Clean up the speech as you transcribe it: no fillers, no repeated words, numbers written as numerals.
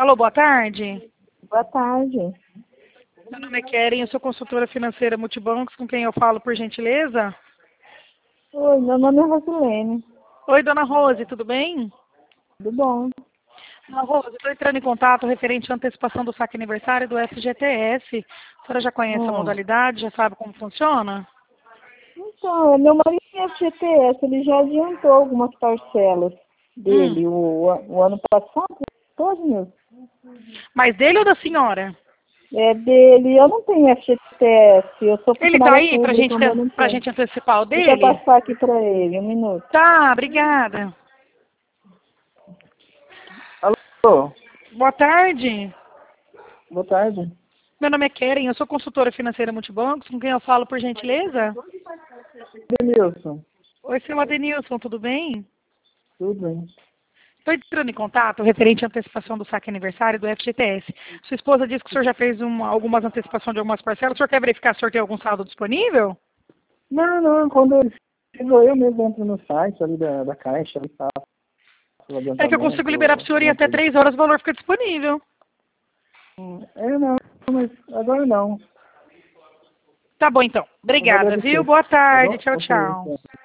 Alô, boa tarde. Boa tarde. Meu nome é Keren, eu sou consultora financeira Multibancos, com quem eu falo, por gentileza? Oi, meu nome é Rosilene. Oi, dona Rose, tudo bem? Tudo bom? Dona Rose, estou entrando em contato referente à antecipação do saque aniversário do FGTS. A senhora já conhece a Hum. modalidade, já sabe como funciona? Então, meu marido tem FGTS, ele já adiantou algumas parcelas Hum. dele o ano passado, todo mesmo. Mas dele ou da senhora? É dele, eu não tenho FGTS, eu sou Ele está funcionária aí pública, mas eu não pra tenho. gente antecipar o Deixa eu dele? passar aqui para ele, um minuto. Tá, obrigada. Alô, Boa tarde. boa tarde. Meu nome é Keren, eu sou consultora financeira Multibancos, com quem eu falo, por gentileza? Denilson, Oi, seu Adenilson, tudo bem? tudo bem? Estou entrando em contato referente à antecipação do saque aniversário do FGTS. Sua esposa disse que o senhor já fez algumas antecipações de algumas parcelas. O senhor quer verificar se o senhor tem algum saldo disponível? Não, quando eu mesmo entro no site ali da Caixa, ali faço o É que eu consigo adiantamento, liberar para o senhor em alguma até coisa. 3 horas, o valor fica disponível. Não, mas agora não. Tá bom, então. Eu vou Obrigada, viu? agradecer, Boa tá tarde. bom? Tchau, Ok, tchau. então.